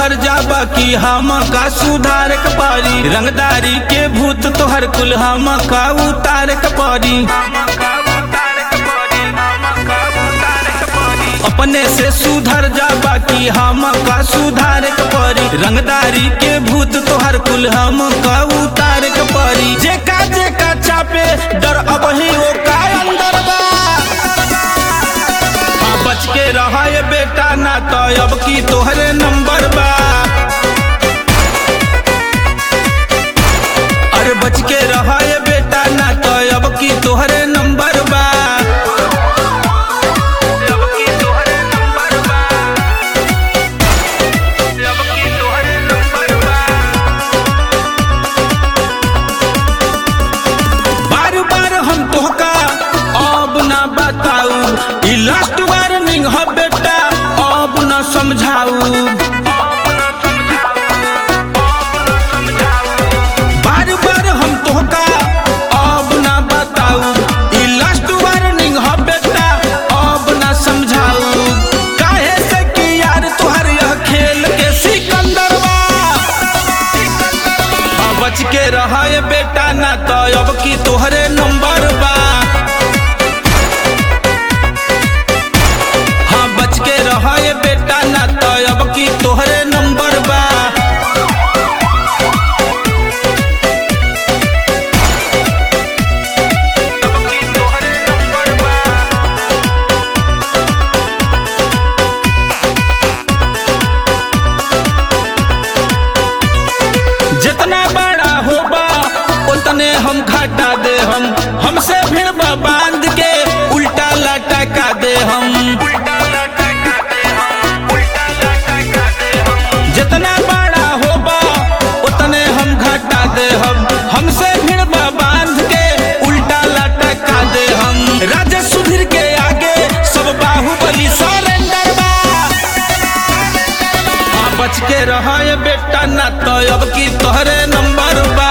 सुधर जाबा कि हम का सुधार के पारी। रंगदारी के भूत तोहर कुल हम का उतार के पारी। अपने से सुधर जाबा कि हम का सुधार के पारी। रंगदारी के भूत तोहर कुल हम का उतार के पारी। जेका जेका चापे डर अब ही वो का अंदर बा। बच के रहा ये बेटा ना तो अब की तोहरे नंबर बा। अरे बच के रहा ये बेटा ना तो अब की तोहरे नंबर बा। बार बार हम तोहका अब ना बताऊ, लास्ट वार्निंग है बेटा अब न समझाऊ। बार बार हम तोहका अब न बताऊ, लास्ट वार्निंग है बेटा अब न समझाऊ। काहे से कि यार तुहर यह खेल के सिकंदर बा। बच के रहा ये बेटा ना तो अब की तोहरे नंबर बा। बच के रहा ये बेटा ना तो अब की तोहरे नंबर बा। जितना बड़ा होबा उतने हम घाटा दे हमसे भिड़बा बांध के उल्टा लटका दे हम। जितना बड़ा होबा उतने हम घटा दे हमसे भिड़बा बांध के उल्टा लटका दे हम। राजा सुधीर के आगे सब बाहुबली सरेंडर बा। बच के रहा ये बेटा ना तो अब की तोहरे नंबर बा।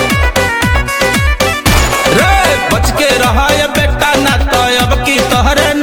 रे बच के रहा ये बेटा ना तो अब की तोहरे